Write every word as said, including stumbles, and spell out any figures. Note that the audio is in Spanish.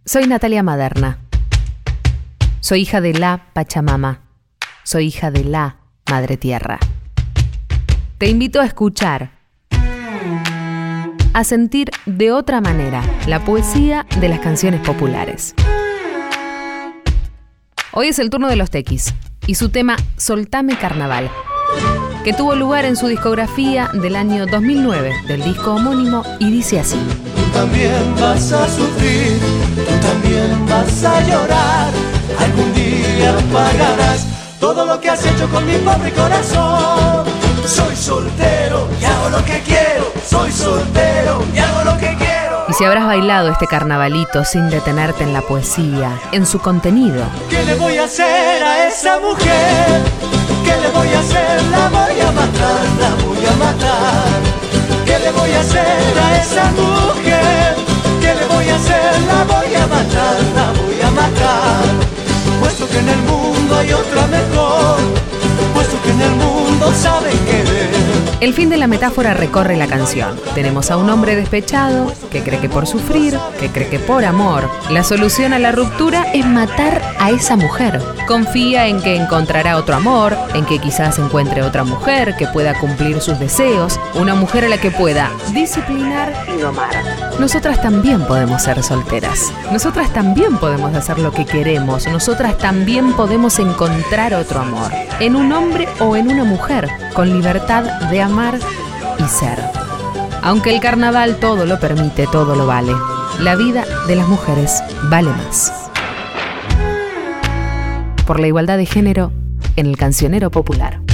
Soy Natalia Maderna. Soy hija de la Pachamama. Soy hija de la Madre Tierra. Te invito a escuchar, a sentir de otra manera la poesía de las canciones populares. Hoy es el turno de los tequis y su tema Soltame Carnaval, que tuvo lugar en su discografía del año dos mil nueve, del disco homónimo, y dice así. Tú también vas a sufrir, tú también vas a llorar, algún día pagarás todo lo que has hecho con mi pobre corazón. Soy soltero y hago lo que quiero, soy soltero y hago lo que quiero. Y si habrás bailado este carnavalito sin detenerte en la poesía, en su contenido. ¿Qué le voy a hacer a esa mujer? ¿Qué le voy a hacer? La voy a matar, la voy a matar. ¿Qué le voy a hacer a esa mujer? ¿Qué le voy a hacer? La voy a matar, la voy a matar. Puesto que en el mundo hay otra mejor, puesto que en el mundo saben querer. El fin de la metáfora recorre la canción. Tenemos a un hombre despechado que cree que por sufrir, que cree que por amor, la solución a la ruptura es matar a esa mujer. Confía en que encontrará otro amor, en que quizás encuentre otra mujer que pueda cumplir sus deseos, una mujer a la que pueda disciplinar y domar. Nosotras también podemos ser solteras. Nosotras también podemos hacer lo que queremos. Nosotras también podemos encontrar otro amor, en un hombre o en una mujer, con libertad de amar y ser. Aunque el carnaval todo lo permite, todo lo vale, la vida de las mujeres vale más. Por la igualdad de género en el cancionero popular.